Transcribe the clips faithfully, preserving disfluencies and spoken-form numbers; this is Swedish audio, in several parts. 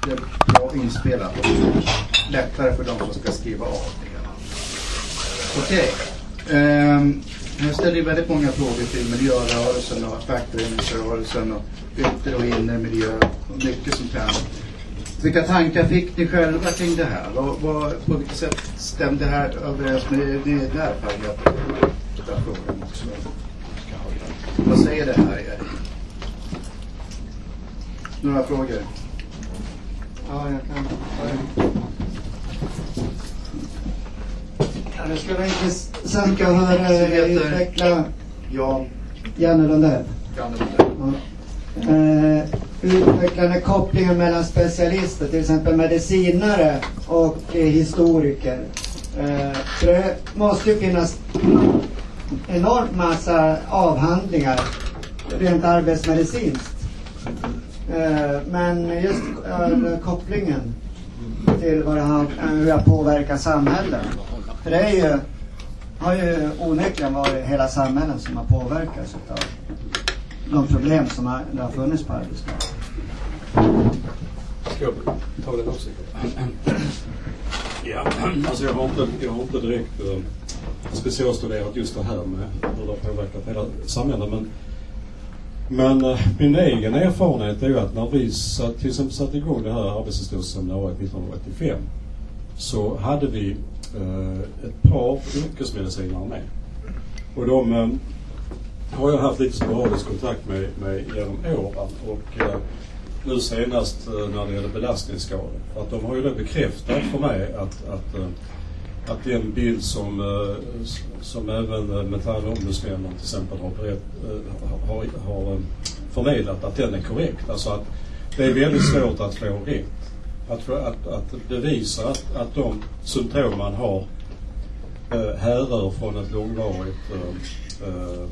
det är bra inspelat och lättare för de som ska skriva av det. Okej. Um, jag ställer väldigt många frågor till miljörörelsen och fackföreningsrörelsen och yttre och inre miljö och mycket sånt här. Vilka tankar fick ni själva kring det här? Vad, vad, på vilket sätt stämde det här överens med det där paragrafen? Vad säger det här, Erik? Några frågor? Ja, jag kan. Ja, det skulle vara intressant att höra er utveckla Jan Janne Lundell. Janne Lundell. Ja. Eh, utveckla den kopplingen mellan specialister, till exempel medicinare och eh, historiker. Eh, för det måste ju finnas enormt massa avhandlingar rent arbetsmedicinskt. Eh, men just eh, kopplingen till vad det har, hur det påverkar samhället. För det är ju, har ju onekligen varit hela samhällen som har påverkats av de problem som har, det har funnits på arbetsmarknaden. Ska jag ta den också? Ja, alltså jag har inte, jag har inte direkt uh, specialstuderat just det här med hur det har påverkat hela samhället. Men, men uh, min egen erfarenhet är ju att när vi satt, till exempel satte igång det här arbetshistoriseminariet nittonhundraåttiofem så hade vi uh, ett par yrkesmedicinare med. Och de uh, har jag haft lite sporadisk kontakt med, med genom åren. Och uh, nu senast uh, när det gäller belastningsskador. Att de har ju då bekräftat för mig att, att, uh, att den bild som, uh, som även uh, Metallombudsmännen till exempel har, berett, uh, har, har uh, förmedlat, att den är korrekt. Alltså att det är väldigt svårt att få rätt. Att, att, att bevisa att, att de symptom man har uh, härrör från ett långvarigt uh, uh,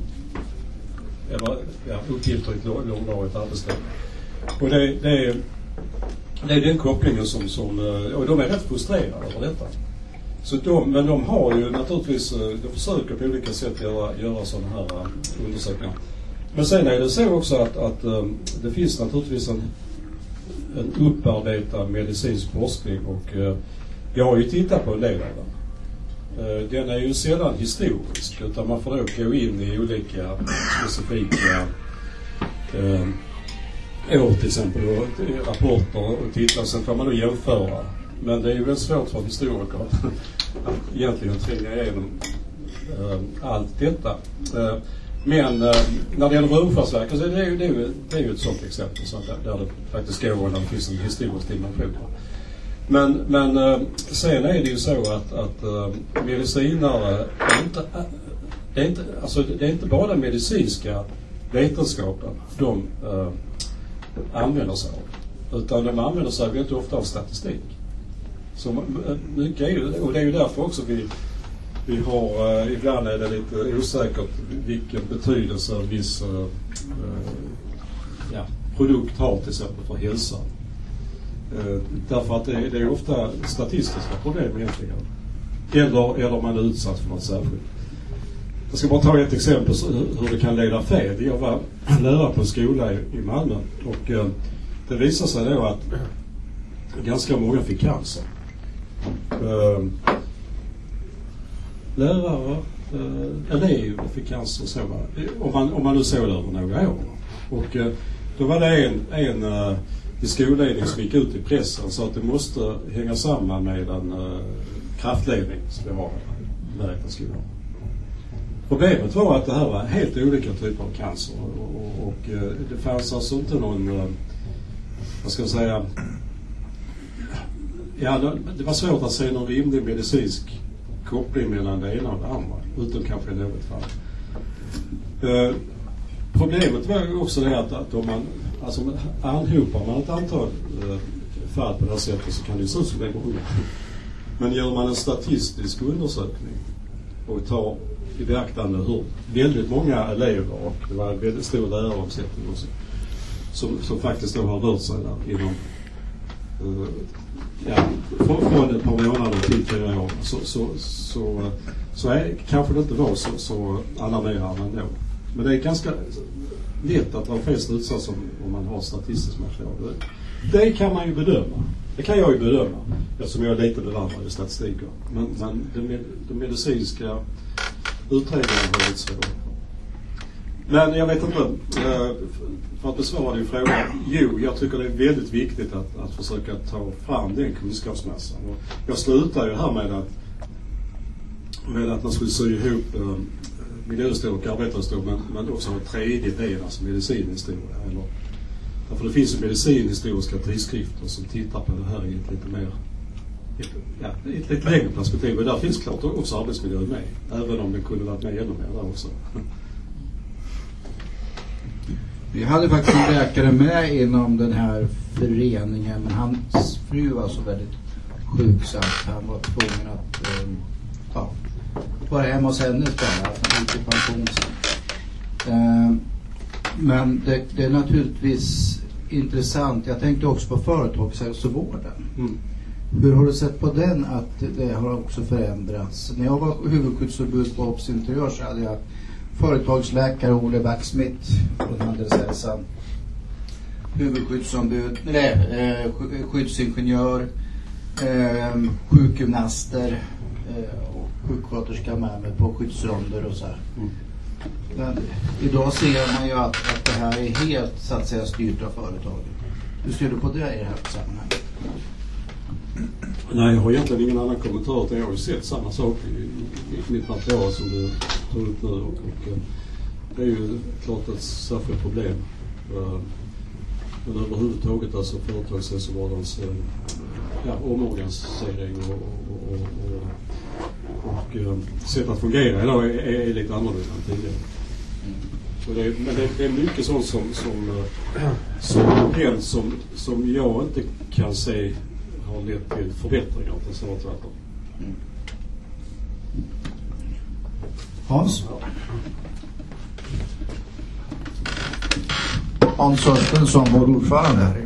eller ja, uppgiftigt långvarigt arbetsliv. Och det, det, är, det är den kopplingen som, som, och de är rätt frustrerade över detta. Så de, men de har ju naturligtvis, de försöker på olika sätt göra, göra sådana här undersökningar. Men sen är det så också att, att det finns naturligtvis en, en upparbetad medicinsk forskning och jag har ju tittat på en del av den. Den är ju sällan historisk utan man får då gå in i olika specifika eh, år till exempel och rapporter och titta, sen får man då jämföra. Men det är ju väldigt svårt för historiker att egentligen tränga igenom eh, allt detta. Eh, men eh, när det gäller Rönnskärrsverket så är det, ju, det, är ju, det är ju ett sådant exempel så där, där det faktiskt går när det finns en historisk dimension. Men, men eh, sen är det ju så att, att eh, medicinare är inte, det är inte, alltså det är inte bara medicinska vetenskapen de eh, använder sig av, utan de använder sig väldigt ofta av statistik. Så mycket är ju, och det är ju därför också vi, vi har, eh, ibland är det lite osäkert vilken betydelse en viss eh, ja, produkt har till exempel för hälsan. Uh, därför att det är, det är ofta statistiska problem egentligen. Eller, eller man är utsatt för något särskilt. Jag ska bara ta ett exempel så, hur det kan leda fel. Jag var lärare på en skola i, i Malmö och uh, det visade sig då att ganska många fick cancer. Uh, lärare, uh, elever fick cancer så, om, man, om man nu såg det över några år. Och uh, då var det en, en uh, i skolledning som gick ut i pressen så att det måste hänga samman med en uh, kraftledning som vi har med skolan. Problemet var att det här var helt olika typer av cancer och, och, och uh, det fanns alltså inte någon, uh, vad ska jag säga, ja, det var svårt att se någon rimlig medicinsk koppling mellan det ena och det andra, utom kanske i något fall. Uh, problemet var också det att, att om man alltså anhopar man ett antal eh, fall på det här sättet så kan det ju se ut som det är många. Men gör man en statistisk undersökning och tar i beaktande hur väldigt många elever och det var en väldigt stor läraromsättning också som, som faktiskt då har rört sig där inom eh, ja, från ett par månader till fyra år så, så, så, så är, kanske det inte var så, så alarmerande ändå. Men det är ganska lätt att vara fel slutsats om, om man har statistiskt material. det kan man ju bedöma. Det kan jag ju bedöma, eftersom jag är lite bevandrad i statistiken. Men, men de, de medicinska utredningarna har lite så. Men jag vet inte, för att besvara din fråga, jo, jag tycker det är väldigt viktigt att, att försöka ta fram den kunskapsmassan. Och jag slutar ju här med att, med att man skulle sy ihop äh, miljöhistoria och arbetarhistoria, men, men också ha en tredje del, alltså medicinhistoria. Eller, därför det finns ju medicinhistoriska tidskrifter som tittar på det här i ett lite mer, ett, ja, ett lite längre perspektiv. Och där finns klart också arbetsmiljö med, även om det kunde varit med ännu mer där också. Vi hade faktiskt en läkare med inom den här föreningen, men hans fru var så väldigt sjuk så att han var tvungen att um, ja, vara hemma hos henne istället, att han gick i pension sen. Um, men det, det är naturligtvis intressant. Jag tänkte också på företagshälsovården. Mm. Hur har du sett på den, att det har också förändrats? När jag var huvudskyddsombud på Obs Interiör så hade jag företagsläkare Ole Backsmith från Handelshälsan, huvudskyddsombud, nej, eh, skyddsingenjör, eh, sjukgymnaster eh, och sjuksköterska med mig på skyddsronder och så här. Mm. Men idag ser man ju att, att det här är helt så att säga styrt av företaget. Hur ser du på det i det här sammanhanget? Nej, jag har egentligen ingen annan kommentar. Jag har ju sett samma sak i, i mitt material som du tar upp nu. Och, och, det är ju klart ett särskilt problem. Men överhuvudtaget alltså företagshälsovårdens ja, omorganisering och, och, och, och, och sätt att fungera idag är, är, är lite annorlunda än tidigare. Så det är, men det, det är mycket sånt som som, som, som, som, som jag inte kan se har lett till förbättringar till så tvärtom. Mm. Hans? Hans Östen som vår ordförande här.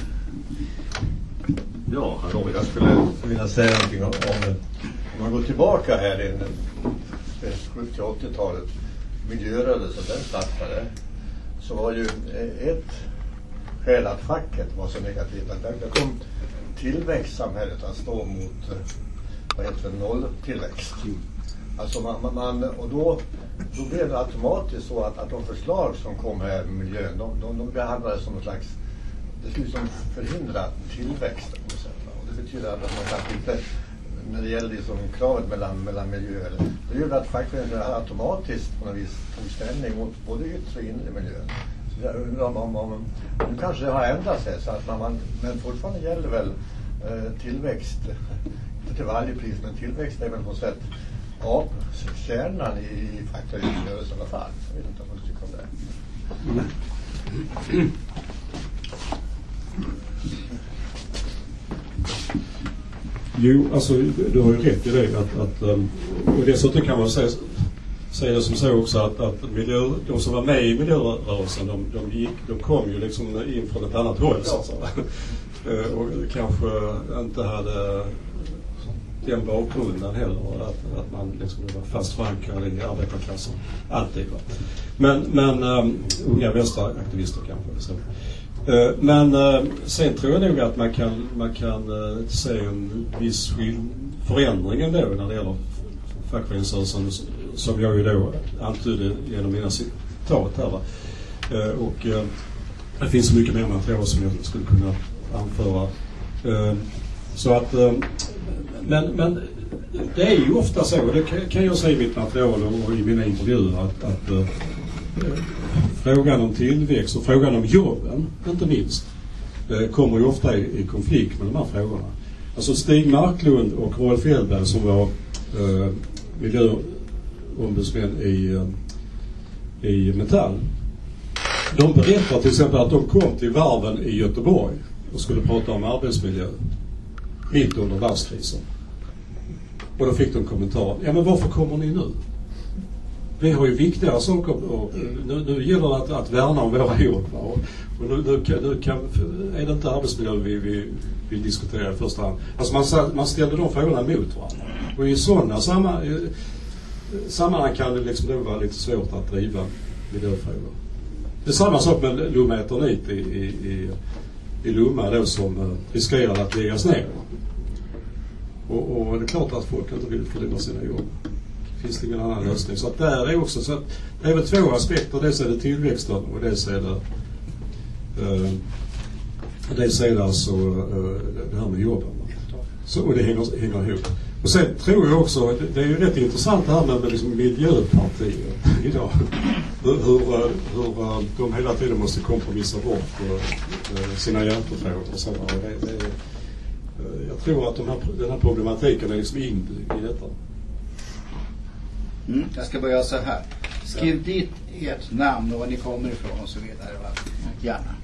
Ja, hallå, jag skulle vilja säga någonting om, om, om man går tillbaka här i sjuttio- och åttiotalet, miljörörelsen den startade, så var ju ett skäl att facket var så negativt att det kom tillväxtsamhället att stå mot vad heter det, nolltillväxt. Alltså man, man, och då, då blev det automatiskt så att, att de förslag som kom här med miljön, de, de, de behandlades som en slags, det skulle som förhindra tillväxten på sätt. Och det betyder att man kanske inte, när det gäller liksom kravet mellan, mellan miljöer, det gör att fackföreningarna automatiskt på något vis tog ställning mot både yttre och inre miljön. Så jag undrar om, om, om nu kanske det har ändrat sig, så att man, men fortfarande gäller väl eh, tillväxt, inte till varje pris, men tillväxt är väl på något sätt av kärnan i fackföreningsrörelsen i alla fall. Jag vet inte om du tycker om det. Mm. Jo, alltså du har ju rätt i det att, att och dessutom kan man säga, säga det som så också att, att miljö, de som var med i miljörörelsen, de, de, gick, de kom ju liksom in från ett annat håll så att säga. Och kanske inte hade den bakgrunden heller, att, att man liksom var fast förankrad i arbetarklassen alltid. Va? Men, men um, unga vänsteraktivister kanske så. Uh, men uh, sen tror jag nog att man kan, man kan uh, se en viss förändring ändå när det gäller fackföreningsrörelsen, som jag ju då antydde genom mina citat här. Va? Uh, och uh, det finns så mycket mer material som jag skulle kunna anföra. Uh, så att uh, men, men det är ju ofta så, och det kan, kan jag säga i mitt material och, och i mina intervjuer, att, att uh, frågan om tillväxt och frågan om jobben, inte minst, uh, kommer ju ofta i, i konflikt med de här frågorna. Alltså Stig Marklund och Rolf Hellberg, som var uh, miljöombudsmän i, uh, i Metall, de berättar till exempel att de kom till varven i Göteborg och skulle prata om arbetsmiljö mitt under varvskrisen. Och då fick de kommentar: ja, men varför kommer ni nu? Vi har ju viktigare saker, och nu, nu gäller det att, att värna om våra jobb. Och, och nu, nu, nu kan, är det inte arbetsmiljö vi, vi, vi diskuterar i första hand. Alltså man, man ställde de frågorna mot varandra. Och i sådana samma, sammanhang kan det liksom då vara lite svårt att driva miljöfrågor. Det är samma sak med Lumeternit i, i, i, i Lomma då som eh, riskerar att läggas ner. Och, och det är klart att folk inte vill förlora sina jobb. Det finns ingen annan lösning. Så att där är också så att det är väl två aspekter. Dels är det tillväxten och dels är det eh, dels är det alltså eh, det här med jobben. Så, och det hänger, hänger ihop. Och sen tror jag också, det, det är ju rätt intressant det här med, med liksom miljöpartier idag. Hur, hur, hur de hela tiden måste kompromissa bort uh, sina hjärtefrågor och så. Och det, det, uh, jag tror att de här, den här problematiken är liksom inbyggd i detta. Mm, jag ska börja så här. Skriv ja. dit ert namn och var ni kommer ifrån och så vidare. Va? Gärna.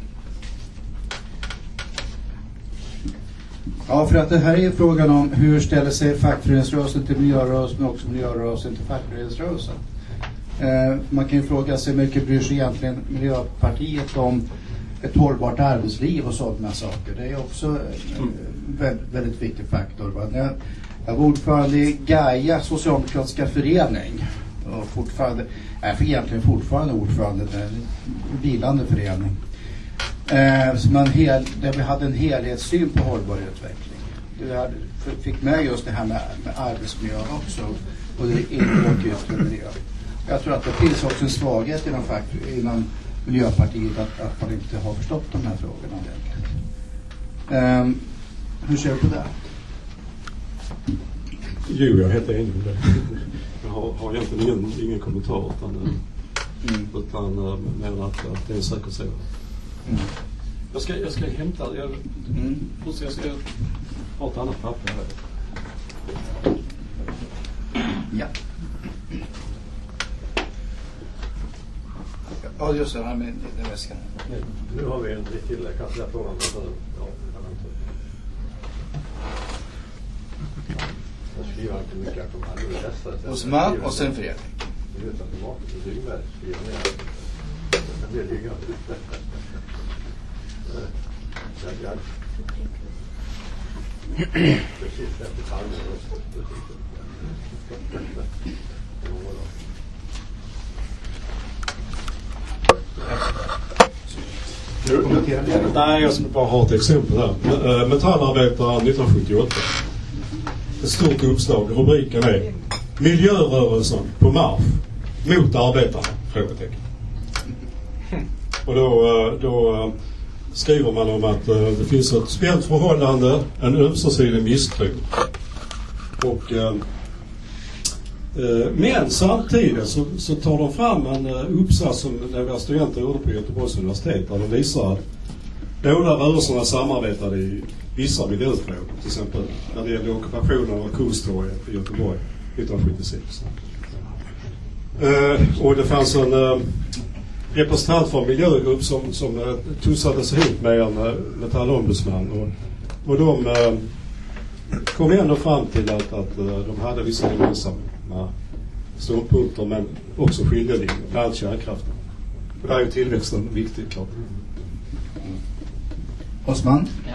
Ja, för att det här är frågan om hur ställer sig fackföreningsrörelsen till miljörörelsen men också miljörörelsen till fackföreningsrörelsen. Eh, man kan ju fråga sig hur mycket bryr sig egentligen Miljöpartiet om ett hållbart arbetsliv och sådana saker. Det är också en väldigt, väldigt viktig faktor. Va? Jag, jag var ordförande i Gaia socialdemokratiska förening och fortfarande, är egentligen fortfarande ordförande i en vilande förening. Eh, som man hel, där vi hade en helhetssyn på hållbar utveckling. Vi hade, fick med just det här med, med arbetsmiljö också och det ingår yttre miljö. Jag tror att det finns också en svaghet inom, inom Miljöpartiet att, att man inte har förstått de här frågorna ordentligt. Eh, hur ser du på det? Jo, jag är helt enig med det. Jag har, har egentligen ingen, ingen kommentar utan, mm. utan menar att, att det är säkert så. Mm. Jag ska, jag ska hämta, jag, mm. jag ska ha ett annat papper här. Ja. Ja, just det, här med den väskan. Nu, nu har vi en till, jag kan säga på honom. Ja, jag skriver inte mycket om han. Osman och sen Fredrik. Du vet att det var inte Lyngberg skriver ner. Det blir Lyngberg. Jag precis efter Palme Nej, jag ska bara ha ett exempel här. Metallarbetare nittonhundrasjuttioåtta. Ett stort uppslag. Rubriken är Miljörörelsen på marsch mot arbetarna? Frågetecken. Och då, då skriver man om att det finns ett spänt förhållande, en ömsesidig misstro. Och, eh, men samtidigt så, så tar de fram en uppsats som några studenter gjorde på Göteborgs universitet där de visar att båda rörelserna samarbetade i vissa miljöfrågor. Till exempel när det gällde ockupationen av Kungstorget i Göteborg nittonhundrasjuttiosex. Eh, och det fanns en eh, representant för en miljögrupp som, som eh, tussades ihop med en eh, metallombudsman. Och, och de eh, kom ändå fram till att, att eh, de hade vissa gemensamma ståndpunkter men också skiljelinjer, bland annat kärnkraften. Och där är ju tillväxten viktig, klart. Osman? Ja.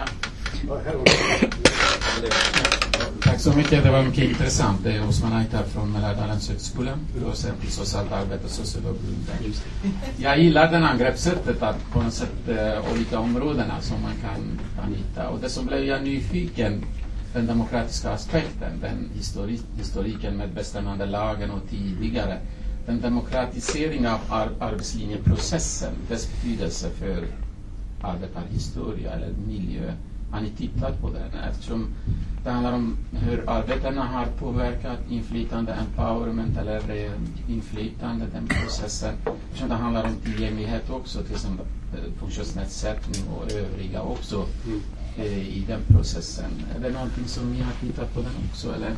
Tack så mycket, det var mycket intressant. Det är Osman Aitar från Mälardalens högskola, docent i socialt arbete och sociologi. Jag gillar den angreppssättet att på något sätt uh, olika områdena som man kan anita. Och det som blev jag nyfiken, den demokratiska aspekten, den histori- historiken med bestämmande lagen och tidigare, den demokratisering av ar- arbetslinjeprocessen, dess betydelse för arbetarhistoria eller miljö. Har ni tittat på den? Eftersom det handlar om hur arbetarna har påverkat inflytande, empowerment eller inflytande, den processen. Eftersom det handlar om tillgänglighet också, till exempel funktionsnedsättning och övriga också mm. eh, i den processen. Är det någonting som ni har tittat på den också, eller?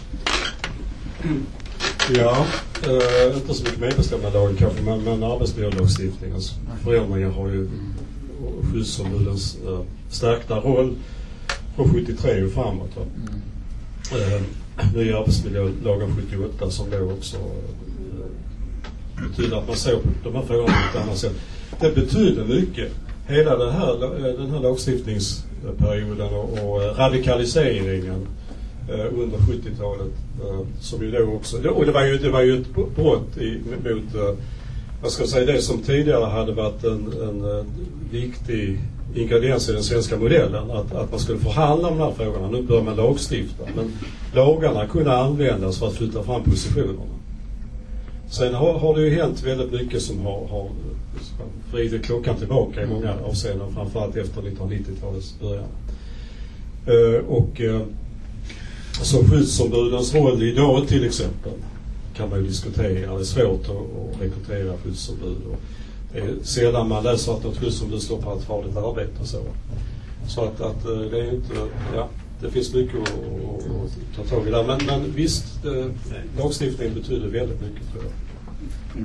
Ja, eh, inte så mycket medbestämmarlagen kanske, men, men arbetsmiljölagstiftningen. Alltså, förändringar har ju skyddsombudens äh, stärkta roll från sjuttiotre och framåt. Mm. Äh, nya arbetsmiljölagen sjuttioåtta som då också äh, betyder att man ser på de här frågorna på ett annat sätt. Det betyder mycket. Hela den här, den här lagstiftningsperioden och, och radikaliseringen äh, under sjuttiotalet äh, som ju då också, och det var ju, det var ju ett brott i, mot äh, jag ska säga det som tidigare hade varit en, en, en viktig ingrediens i den svenska modellen, att, att man skulle förhandla om de här frågorna. Nu bör man lagstifta, men lagarna kunde användas för att flytta fram positionerna. Sen har, har det ju hänt väldigt mycket som har, har vridit klockan tillbaka i många avseenden, framförallt efter nittonhundranittiotalets början. Uh, och uh, så skyddsombudens roll idag till exempel kan man ju diskutera. Det är svårt att, att rekrytera skyddsombud. Och det är sällan man läser att något skyddsombud står på ett farligt arbete och så. Så att, att det är inte, ja, det finns mycket att, att ta tag i där. Men, men visst, det, lagstiftningen betyder väldigt mycket, tror jag. Mm.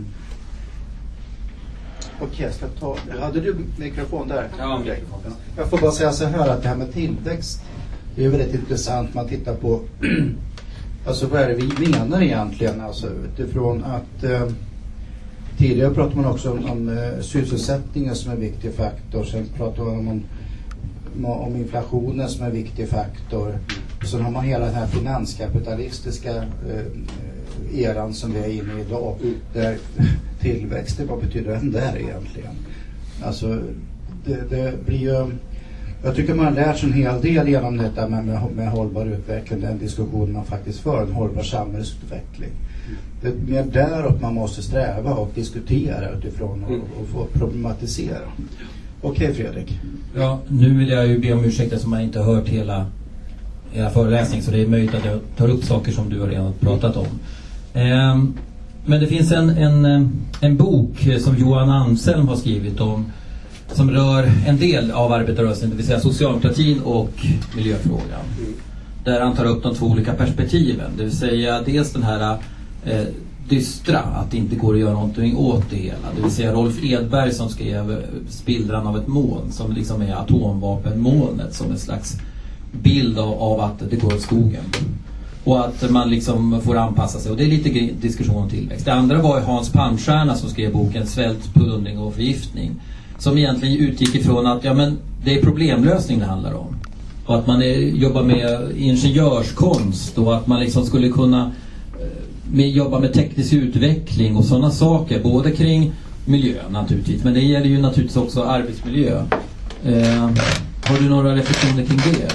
Okej, okay, jag ska ta... Hade du mikrofon där? Ja, mikrofon. Jag får bara säga så här att det här med tillväxt, det är väldigt intressant. Man tittar på alltså vad är det vi menar egentligen, alltså utifrån att eh, tidigare pratade man också om, om eh, sysselsättningen som en viktig faktor. Sen pratade man om, om, om inflationen som en viktig faktor. Och sen har man hela den här finanskapitalistiska eh, eran som vi är inne i idag, där tillväxt, vad betyder den där egentligen? Alltså det, det blir ju, jag tycker man har lärt sig en hel del genom detta med, med, med hållbar utveckling, den diskussion man faktiskt för, en hållbar samhällsutveckling. Det är mer däråt man måste sträva och diskutera utifrån och, och få problematisera. Okej, Fredrik. Ja, nu vill jag ju be om ursäkt eftersom man inte har hört hela, hela föreläsning, så det är möjligt att jag tar upp saker som du har redan pratat om. Ehm, men det finns en, en, en bok som Johan Anselm har skrivit om, som rör en del av arbetarrörelsen, det vill säga socialdemokratin och miljöfrågan. Där han tar upp de två olika perspektiven, det vill säga dels den här eh, dystra, att det inte går att göra någonting åt det hela. Det vill säga Rolf Edberg som skrev Spillran av ett moln, som liksom är atomvapenmolnet, som en slags bild av, av att det går åt skogen. Och att man liksom får anpassa sig. Och det är lite diskussion om tillväxt. Det andra var Hans Palmstierna som skrev boken Svält, plundring och förgiftning. Som egentligen utgick ifrån att ja, men det är problemlösning det handlar om. Och att man är, jobbar med ingenjörskonst. Och att man liksom skulle kunna med, jobba med teknisk utveckling och sådana saker. Både kring miljö naturligtvis. Men det gäller ju naturligtvis också arbetsmiljö. Eh, har du några reflektioner kring det?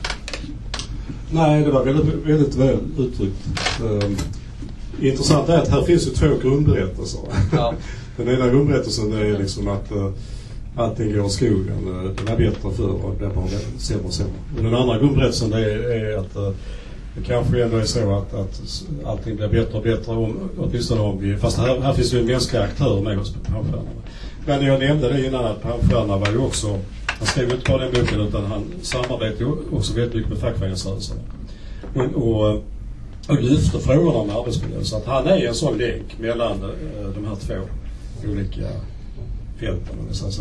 Nej, det var väldigt, väldigt väl uttryckt. Um, intressant är att här finns ju två grundberättelser. Ja. Den ena grundberättelsen är liksom att uh, allting går i skogen. Uh, den är bättre förr och den var sämre och sämre. Och den andra grundberättelsen är, är att uh, det kanske ändå är så att, att allting blir bättre och bättre om, åtminstone om vi, fast här, här finns ju en mänsklig aktör med hos Palmstierna. Men jag nämnde det innan att Palmstierna var ju också, han skrev inte bara den boken utan han samarbetade också väldigt mycket med fackföreningsrörelsen. Och, och, och lyfte frågorna om arbetsmiljö. Så att han är en sån länk mellan uh, de här två olika fälten, om jag säger så.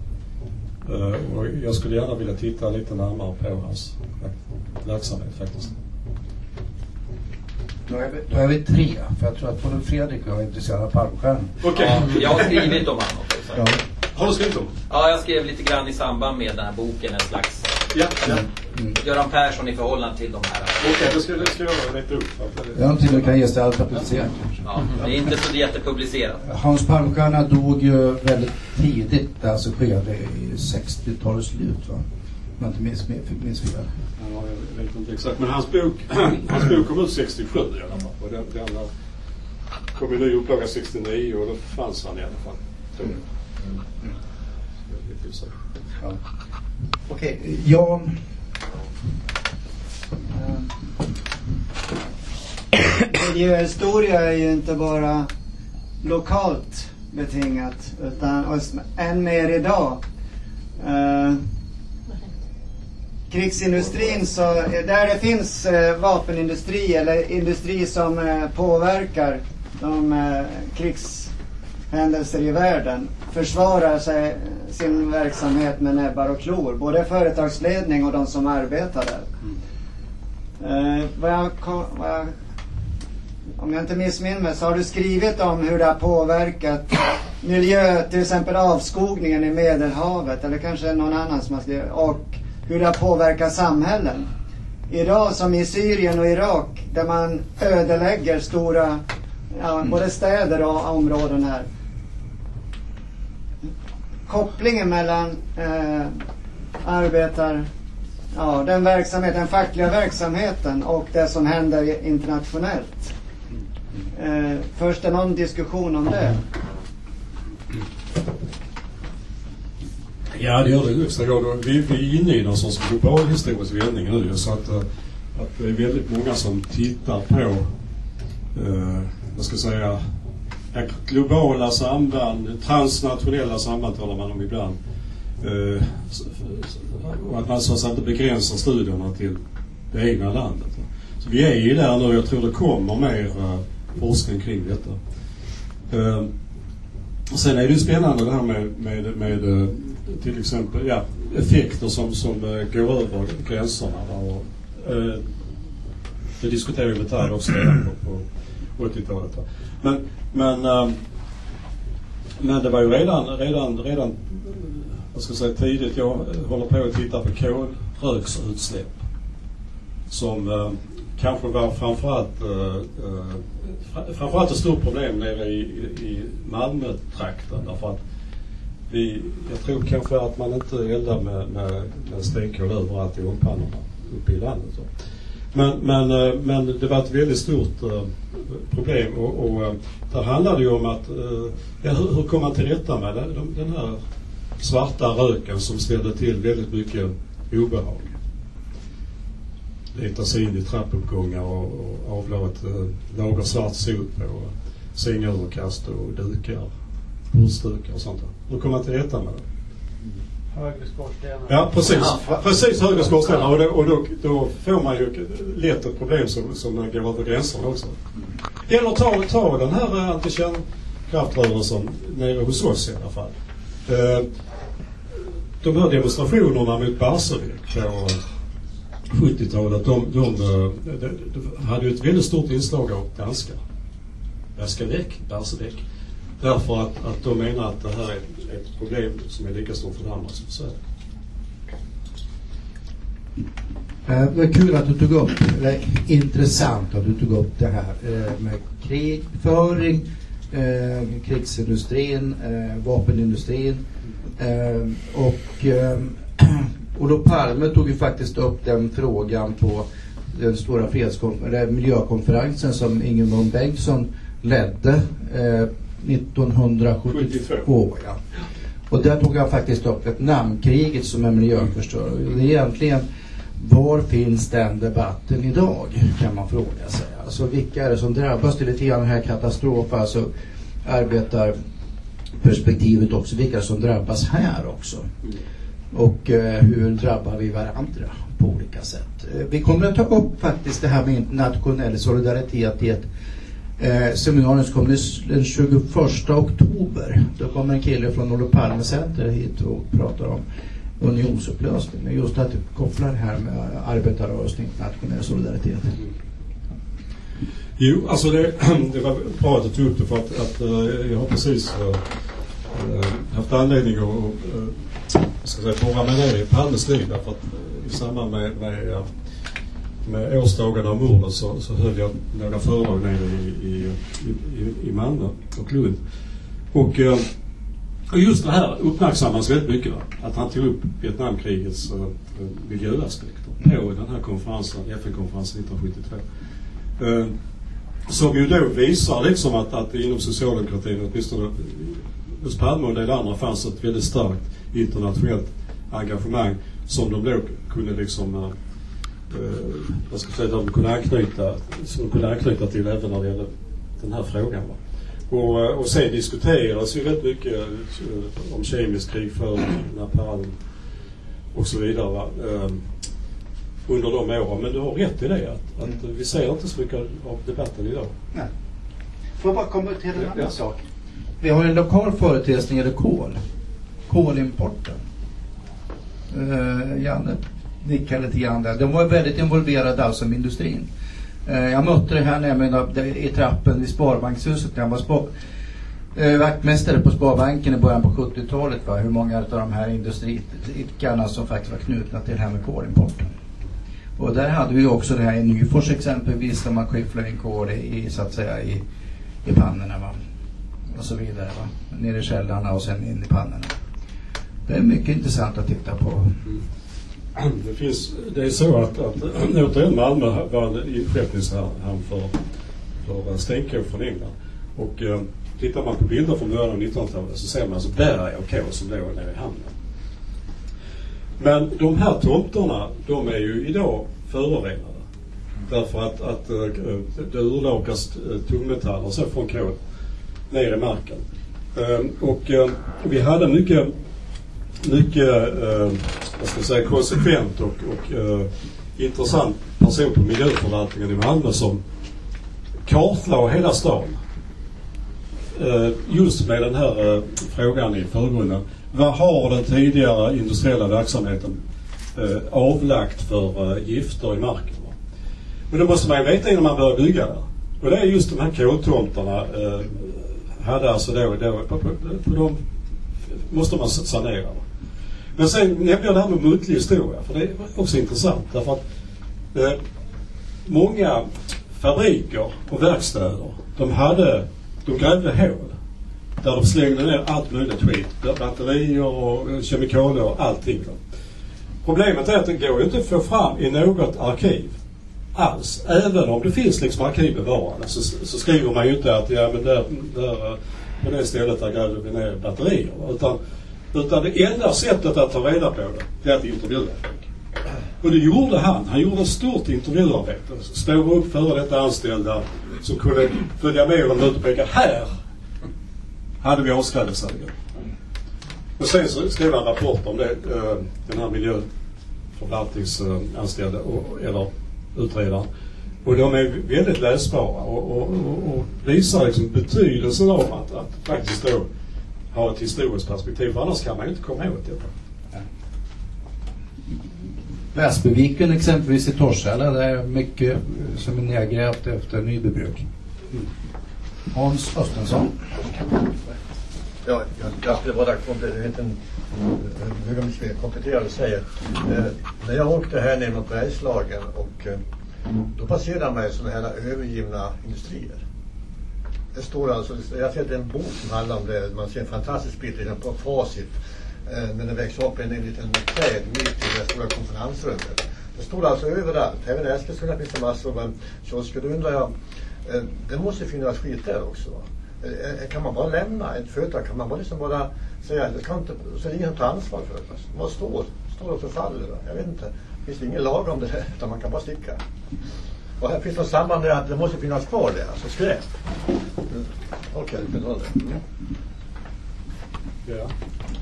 Uh, och jag skulle gärna vilja titta lite närmare på hans verksamhet faktiskt. Då är, vi, då är vi tre, för jag tror att både Fredrik och jag är intresserade av Palmstiernan. Okej. Okay. Ja, jag har skrivit om honom också. Ja. Har du skrivit om? Ja, jag skrev lite grann i samband med den här boken, en slags ja, ja. Mm. Göran Persson i förhållande till de här. Okej, okay, då ska, det ska jag leta upp. Jag har inte du kan ge allt publicerat. Ja, det är inte så jättepublicerat. Hans Palmstierna dog ju väldigt tidigt, alltså skedde i sextiotalets slut, va? Man inte minns, minns fel. Ja, jag vet inte exakt, men hans bok, hans bok kom ut sextiosju i alla fall. Och den, den kom i ny upplaga sextionio och då fanns han i alla fall. Mm. Mm. Mm. Ja. Okej, okay. Jan. Miljöhistoria är ju inte bara lokalt betingat, utan än mer idag. Uh, krigsindustrin, så där det finns uh, vapenindustri eller industri som uh, påverkar de uh, krigshändelser i världen, försvarar sig, sin verksamhet med näbbar och klor, både företagsledning och de som arbetar där. Mm. Uh, vad jag, vad jag, om jag inte missminner mig, så har du skrivit om hur det har påverkat miljö, till exempel avskogningen i Medelhavet, eller kanske någon annan som har skrivit, och hur det har påverkat samhällen. Idag som i Syrien och Irak, där man ödelägger stora, ja, både städer och områden här. Kopplingen mellan eh, arbetar, ja, den verksamhet, den fackliga verksamheten och det som händer internationellt. Eh, först är någon diskussion om det. Ja, det gör det i högsta grad. Vi, vi är inne i någon sorts global historisk vändning nu, så att, att det är väldigt många som tittar på eh, vad ska jag säga, globala samband, transnationella samband talar man om ibland. Eh, och att man så att säga inte begränsar studierna till det egna landet. Så vi är ju där nu, och jag tror det kommer mer uh, forskning kring detta. Uh, och sen är det ju spännande det här med, med, med uh, till exempel ja, effekter som, som uh, går över gränserna. Och, uh, det diskuterar vi med här också redan på, på åttiotalet. Men, men, uh, men det var ju redan, redan, redan vad ska jag säga, tidigt. Jag håller på att titta på kolröksutsläpp som uh, kanske var framförallt uh, uh, framförallt ett stort problem nere i, i Malmö-trakten, därför att vi, jag tror kanske att man inte eldar med, med, med stenkol överallt i ompannorna uppe i landet. Så. Men, men, uh, men det var ett väldigt stort uh, problem, och, och uh, där handlade det ju om att uh, ja, hur, hur kommer man till rätta med det, de, den här svarta röken som ställde till väldigt mycket obehag. Leta sig in i trappuppgångar och, och avla ett äh, lager svart sot på sängöverkast och dukar, bordsdukar och sånt där. Hur kommer man till rätta med det? Högre skorstenar. Ja, precis. Ja. Precis, högre skorstenar. Och, då, och då, då får man ju lätt ett problem som, som går över gränserna också. Eller ta, ta den här antikärnkraftrörelsen nere hos oss i alla fall. Uh, de här demonstrationerna mot Barsebäck på sjuttiotalet, de, de, de, de hade ju ett väldigt stort inslag av danskar. Jag ska väck, Barsebäck. Därför att, att de menar att det här är ett problem som är lika stort för Danmark som för Sverige. Det var kul att du tog upp, eller intressant att du tog upp det här med krigföring, eh, krigsindustrin, eh, vapenindustrin. Eh, och eh, Olof Palme tog ju faktiskt upp den frågan på den stora fredskonfer- eller miljökonferensen som Ingemund Bengtsson ledde eh, nittonhundrasjuttiotvå. Ja. Och där tog han faktiskt upp Vietnamkriget som är miljöförstörelse. Det är egentligen, var finns den debatten idag, kan man fråga sig. Alltså vilka är det som drabbas? Det är lite grann den här katastrofen, alltså arbetar perspektivet också, vilka som drabbas här också. Och eh, hur drabbar vi varandra på olika sätt. Eh, vi kommer att ta upp faktiskt det här med internationell solidaritet i ett eh, seminarium som kommer den tjugoförsta oktober. Då kommer en kille från Olof Palme Center hit och pratar om unionsupplösning. Men just att du kopplar det här med arbetarrörelsen och internationell solidaritet. Jo, alltså det, det var bra att du tog upp det, för att, att jag har precis äh, haft anledning att äh, ska säga, borra mig ner i Palmes liv, därför att äh, i samband med, med, med årsdagarna av mordet så, så höll jag några föredrag nere i, i, i, i Malmö och Lund. Och, äh, och just det här uppmärksammas väldigt mycket, va? Att han tog upp Vietnamkrigets äh, miljöaspekter på den här konferensen, F N-konferensen nittonhundrasjuttiotvå. Äh, Som ju då visar liksom att, att inom socialdemokratin, åtminstone hos Palme och en del andra, fanns ett väldigt starkt internationellt engagemang som de då kunde liksom uh, vad ska jag säga, de kunde anknyta, som kunde anknyta till även när det gäller den här frågan. Va? Och, och sen diskuteras ju rätt mycket uh, om kemisk krigföring, napalm och så vidare. Va? Uh, under de åren, men du har rätt i det att, att vi ser inte så mycket av debatten idag. Nej. Får jag bara kommentera en annan sak? Vi har en lokal företeelse när det gäller kol. Kolimporten. Uh, Janne nickade lite grann där. De var väldigt involverade alltså med industrin. Uh, jag mötte det här nämligen i trappen vid Sparbankshuset när jag var spar, uh, vaktmästare på Sparbanken i början på sjuttiotalet. Va? Hur många av de här industriidkarna som faktiskt var knutna till det här med kolimporten. Och där hade vi också det här i Nyfors exempelvis, där man skifflar in kol i, så att säga, i, i pannorna, va? Och så vidare, va? Ner i källarna och sen in i pannorna. det är mycket intressant att titta på. Mm. Det, finns, det är så att, att återigen Malmö var en skeppningshamn för, för stenkol från England. Och eh, tittar man på bilder från början av nittonhundratalet så ser man alltså berg och kol som låg nere i hamnen. Men de här tomterna, de är ju idag förorenade. Därför att, att äh, det urlakas äh, tungmetaller så från kol ner i marken. Äh, och äh, vi hade mycket, mycket äh, vad ska jag säga, konsekvent och, och äh, intressant person på miljöförvaltningen i Malmö som kartlade hela stan. Äh, just med den här äh, frågan i förgrunden. Vad har den tidigare industriella verksamheten äh, avlagt för äh, gifter i marken? Men då måste man ju veta innan man börjar bygga där. Och det är just de här koltomterna eh, hade alltså då, då på, på, på de måste man sanera. Men sen nämnde jag det här med muntlig historia, för det är också intressant. Därför att eh, många fabriker och verkstäder, de hade, de grävde hål där de slängde ner allt möjligt skit. Batterier och kemikalier och allting. Då. Problemet är att det går ju inte att få fram i något arkiv alls. Även om det finns liksom arkiv bevarande så, så skriver man ju inte att ja, men där, där, på det stället där grävde vi ner batterier. Utan, utan det enda sättet att ta reda på det, det är att intervjua folk. Och det gjorde han. Han gjorde ett stort intervjuarbete. Stod upp före detta anställda som kunde följa med och ut och peka här hade vi avskrädessägen. Och sen så skrev han rapport om det, den här miljöförvaltningsanställda eller utredaren. Och de är väldigt läsbara och, och, och, och visar liksom betydelsen av att, att faktiskt då ha ett historiskt perspektiv. För annars kan man ju inte komma åt detta. Väsbyviken exempelvis i Torshälla, det är mycket som är nedgrävt efter nybebruk. Mm. Hans Östensson. Ja, jag, jag skulle bara komplettera, hur de skulle komplettera och säga. Eh, när jag åkte här ner mot Bergslagen och eh, då passerade mig sådana här övergivna industrier. Det står alltså, jag har sett en bok som handlar om det, man ser en fantastisk bild på facit eh, när det växer upp en, en liten träd mitt i det stora konferensrummet. Det står alltså överallt, även i Eskilstuna finns det massor, men kiosker, då undrar jag, eh, det måste finnas skit där också. Eh, kan man bara lämna ett företag, kan man bara liksom bara säga, det kan inte, så är det ingen som tar ansvar för det. Vad står? Står och förfaller då? Jag vet inte. Det finns ingen lag om det här, utan man kan bara sticka. Och här finns det samband med att det måste finnas kvar där, alltså skräp. Mm. Okej, okay, det var det. Mm. Ja.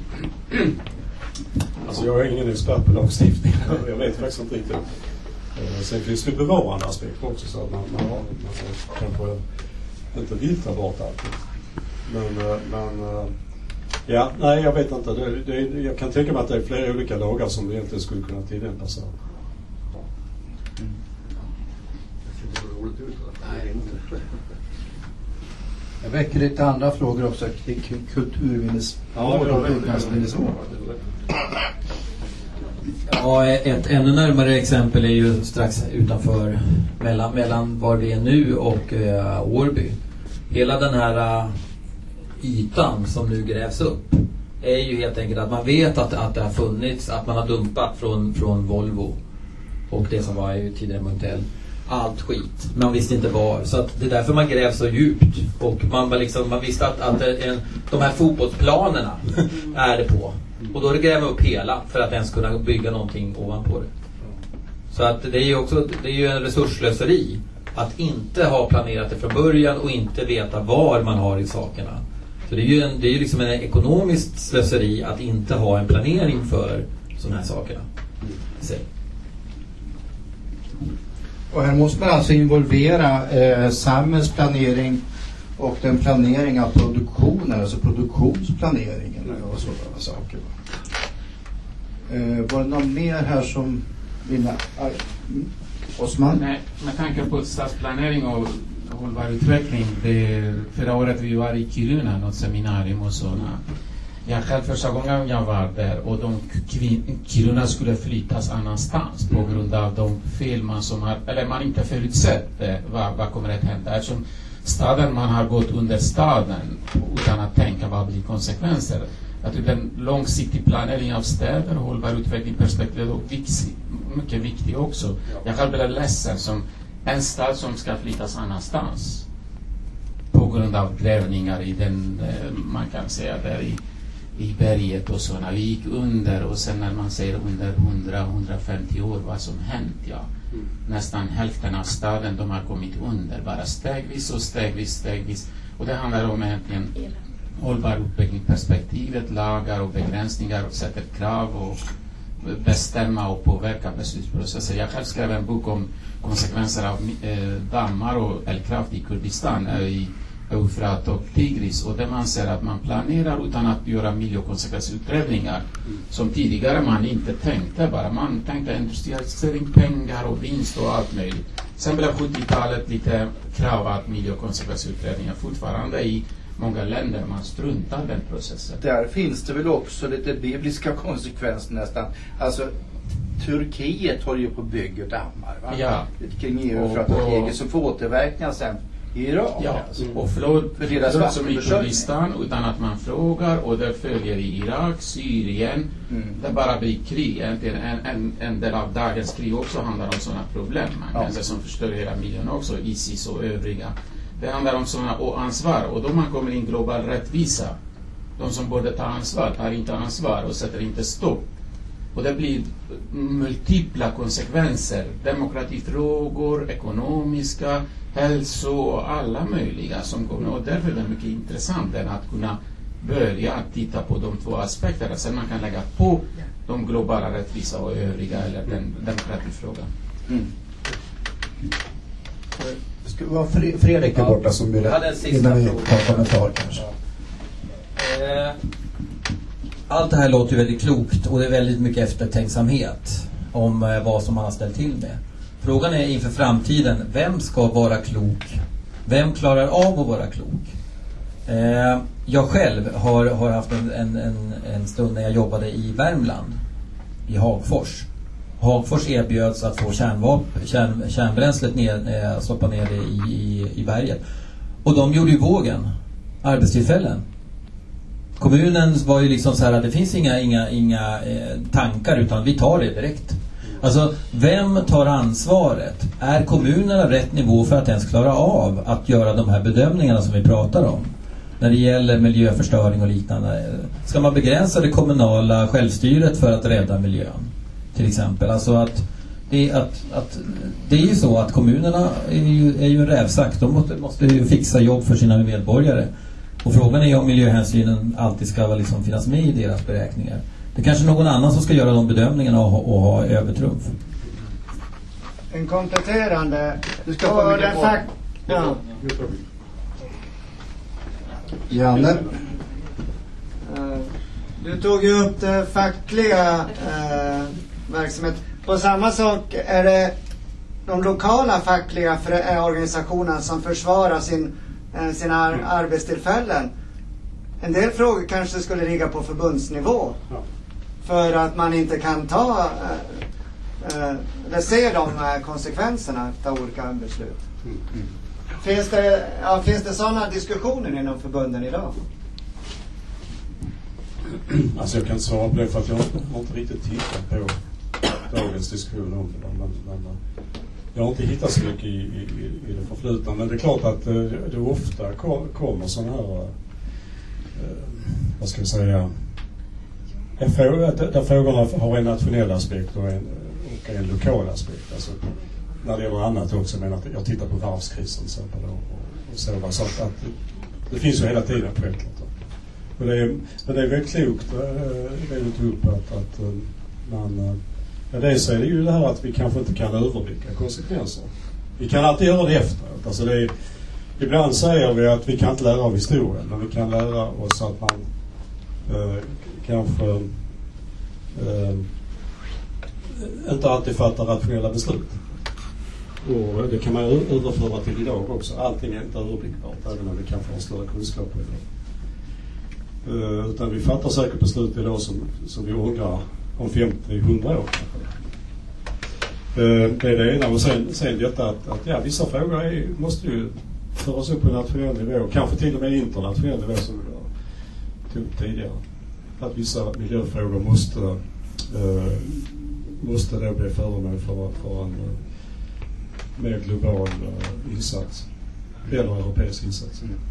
Alltså jag är ingen expert på lagstiftning. Jag vet faktiskt inte riktigt. Sen finns det bevarande aspekter också, så att man, man, man, man kanske inte vill ta bort allt. Men, men ja, nej jag vet inte. Det, det, jag kan tänka mig att det är flera olika lagar som egentligen skulle kunna tillämpas. Mm. Jag väcker lite andra frågor också kring kulturminnesvård och byggnadsminnesvård. Ja, ett ännu närmare exempel är ju strax utanför mellan, mellan var vi är nu och uh, Årby. Hela den här uh, ytan som nu grävs upp är ju helt enkelt att man vet att, att det har funnits, att man har dumpat från, från Volvo och det som var ju tidigare Munktell. Allt skit. Man visste inte var. Så att det är därför man gräver så djupt. Och man, var liksom, man visste att, att en, de här fotbollsplanerna är det på. Och då är det gräva upp hela för att ens kunna bygga någonting ovanpå det. Så att det är ju också det är ju en resursslöseri att inte ha planerat det från början och inte veta var man har i sakerna. Så det är ju, en, det är ju liksom en ekonomiskt slöseri att inte ha en planering för sådana här sakerna. Så. Och här måste man alltså involvera eh, samhällsplanering och den planering av produktionen, alltså produktionsplaneringen och sådana saker. Eh, var det någon mer här som vill... Mm. Osman? Nej, med tanke på stadsplanering och hållbar utveckling, det, förra året vi var i Kiruna, något seminarium och sådana. Jag själv första gången jag var där och de kvin- Kiruna skulle flyttas annanstans på grund av de fel man som har, eller man inte förutsett eh, vad, vad kommer att hända. Eftersom staden, man har gått under staden utan att tänka vad blir konsekvenser. Jag tycker en långsiktig planering av städer och hållbar utveckling perspektiv är viktig, mycket viktig också. Jag själv blir ledsen som en stad som ska flyttas annanstans på grund av grävningar i den, man kan säga där i, i berget och sådana. Vi gick under och sen när man säger under hundra till hundrafemtio år vad som hänt, ja. Mm. Nästan hälften av staden de har kommit under, bara stegvis och stegvis, stegvis. Och det handlar om egentligen hållbar utveckling perspektivet, lagar och begränsningar och sätter krav och bestämma och påverka beslutsprocesser. Jag själv skrev en bok om konsekvenser av eh, dammar och eldkraft i Kurdistan, eh, i Eufrat och Tigris, och där man ser att man planerar utan att göra miljökonsekvensutredningar mm. som tidigare man inte tänkte, bara man tänkte industrialisering, pengar och vinst och allt möjligt. Sen blev sjuttiotalet lite krav att miljökonsekvensutredningar fortfarande i många länder man struntar den processen. Där finns det väl också lite bibliska konsekvenser nästan. Alltså Turkiet håller ju på att bygga dammar, va? Ja. Kring Eufrat och Tigris som får återverkningar sen i Irak. Ja, alltså. och flod, för deras flod som i Kurdistan utan att man frågar, och det följer i Irak, Syrien, mm. det bara blir krig. En, en, en del av dagens krig också handlar om sådana problem. Man ja. kan säga som förstör hela miljön också, ISIS och övriga. Det handlar om sådana och ansvar, och då man kommer in global rättvisa. De som borde ta ansvar tar inte ansvar och sätter inte stopp. Och det blir multipla konsekvenser. Demokratifrågor, ekonomiska, hälso och alla möjliga som kommer. Och därför är det mycket intressant att kunna börja titta på de två aspekterna. Sen man kan lägga på de globala rättvisa och övriga eller den demokratifrågan. Mm. Ska vara Fredrik är borta som vill innan vi tar kommentar kanske. Eh, allt det här låter ju väldigt klokt och det är väldigt mycket eftertänksamhet om eh, vad som man har ställt till med. Frågan är inför framtiden, vem ska vara klok? Vem klarar av att vara klok? Eh, jag själv har, har haft en, en, en, en stund när jag jobbade i Värmland, i Hagfors. Hagfors erbjöds att få kärnvapen, kärn, kärnbränslet ner, stoppa ner det i, i, i berget. Och de gjorde ju vågen, arbetstillfällen. Kommunen var ju liksom så här att det finns inga, inga, inga eh, tankar utan vi tar det direkt. Alltså, vem tar ansvaret? Är kommunerna rätt nivå för att ens klara av att göra de här bedömningarna som vi pratar om? När det gäller miljöförstöring och liknande. Ska man begränsa det kommunala självstyret för att rädda miljön? Till exempel. Alltså att det, är, att, att, det är ju så att kommunerna är ju, är ju en rävsax. De måste, måste ju fixa jobb för sina medborgare. Och frågan är om miljöhänsynen alltid ska vara liksom finnas med i deras beräkningar. Det är kanske någon annan som ska göra de bedömningarna och, och, och ha övertrumf. En kompletterande... Du ska få mycket på. Fakt- ja. Janne? Uh, du tog ju upp det fackliga uh, verksamhet. På samma sak är det de lokala fackliga för, organisationerna som försvarar sin, uh, sina ar- arbetstillfällen. En del frågor kanske skulle ligga på förbundsnivå. Ja. För att man inte kan ta uh, uh, eller se de uh, konsekvenserna av olika beslut. Mm. Mm. Finns det, ja, finns det sådana diskussioner inom förbunden idag? Alltså jag kan inte svara på det för att jag har inte riktigt tittat på dagens diskussion om det. Men, men, jag har inte hittat så mycket i, i, i det förflutna. Men det är klart att det, det ofta kom, kommer sådana här, eh, vad ska vi säga, där frågorna har en nationell aspekt och en, och en lokal aspekt. Alltså, när det gäller annat också, men att jag tittar på varvskrisen till exempel och, och så, så att, att det finns ju hela tiden projektet. Och det är, men det är väldigt klokt det du tog upp att, att man, ja, dels är det ju det här att vi kanske inte kan överblicka konsekvenser. Vi kan alltid göra det efteråt. Alltså det är, ibland säger vi att vi kan inte lära av historien, men vi kan lära oss att man eh, kanske eh, inte alltid fattar rationella beslut. Och det kan man överföra till idag också. Allting är inte överblickbart, även om vi kan få en större kunskap på det. Uh, utan vi fattar säkert beslut idag som, som vi ångrar om femtio till hundra år. Uh, det är det ena. Och sen, sen detta att, att ja, vissa frågor är, måste ju föras upp på nationell nivå. Kanske till och med internationell nivå som vi tog tidigare. att vissa miljöfrågor måste, eh, måste då bli föremål för, för en eh, mer global eh, insats. Eller europeisk insats. Mm.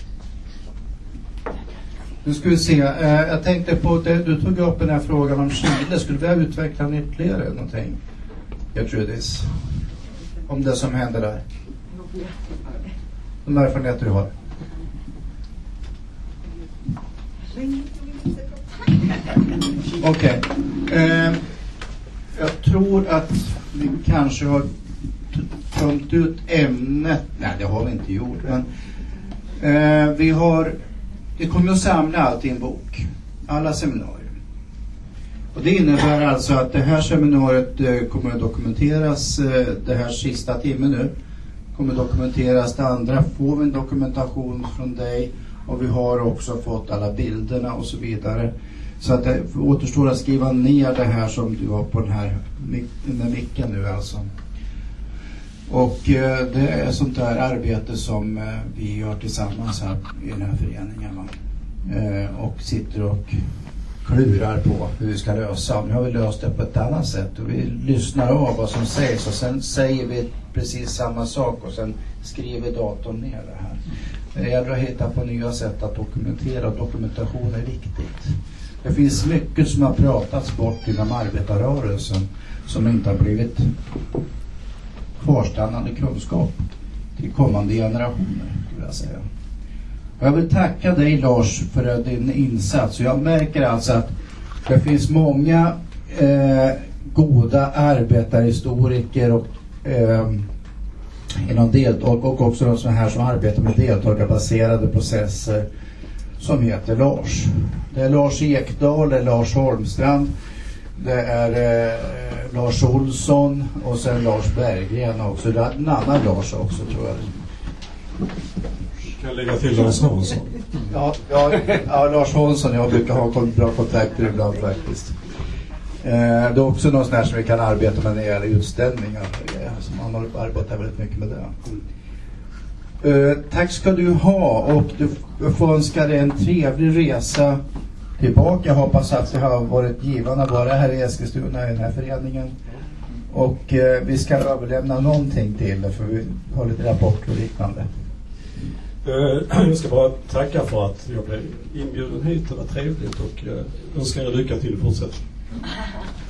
Nu ska vi se. Eh, jag tänkte på det du tog upp den här frågan om Chile. Skulle vi ha utvecklat ytterligare någonting? Gertrudis. Om det som händer där. De erfarenheter du har. Okej. Okay. Eh, jag tror att vi kanske har tömt ut ämnet. Nej, det har vi inte gjort. Men eh, vi har... Vi kommer att samla allt i en bok. Alla seminarier. Och det innebär alltså att det här seminariet eh, kommer att dokumenteras. Eh, det här sista timmen nu kommer att dokumenteras. Det andra får vi en dokumentation från dig. Och vi har också fått alla bilderna och så vidare. Så att det återstår att skriva ner det här som du har på den här, den här micken nu alltså. Och eh, det är sånt där arbete som eh, vi gör tillsammans här i den här föreningen. Va? Eh, och sitter och klurar på hur vi ska lösa. Nu har vi löst det på ett annat sätt. Och vi lyssnar av vad som sägs och sen säger vi precis samma sak och sen skriver datorn ner det här. Det gäller att hitta på nya sätt att dokumentera, och dokumentation är viktigt. Det finns mycket som har pratats bort inom arbetarrörelsen som inte har blivit kvarstannande kunskap till kommande generationer, skulle jag säga. Och jag vill tacka dig, Lars, för din insats. Och jag märker alltså att det finns många eh, goda arbetarhistoriker och eh, inom del- och, och också de som här som arbetar med deltagarbaserade processer som heter Lars. Det är Lars Ekdahl, det är Lars Holmstrand, det är eh, Lars Olsson och sen Lars Berggren också. Det är en annan Lars också, tror jag. Kan jag lägga till Lars Hansson? Ja, ja, ja, Lars Hansson, jag brukar ha bra kontakter ibland faktiskt. Eh, det är också något sånt här som vi kan arbeta med när det gäller utställningar. Så man har arbetat väldigt mycket med det. Eh, tack ska du ha, och du får önska dig en trevlig resa tillbaka. Jag hoppas att det har varit givande att vara här i Eskilstuna i den här föreningen. Och eh, vi ska överlämna någonting till det, för vi har lite rapporter och liknande. Jag ska bara tacka för att jag blev inbjuden hit. Det var trevligt och önskar er lycka till i fortsättningen.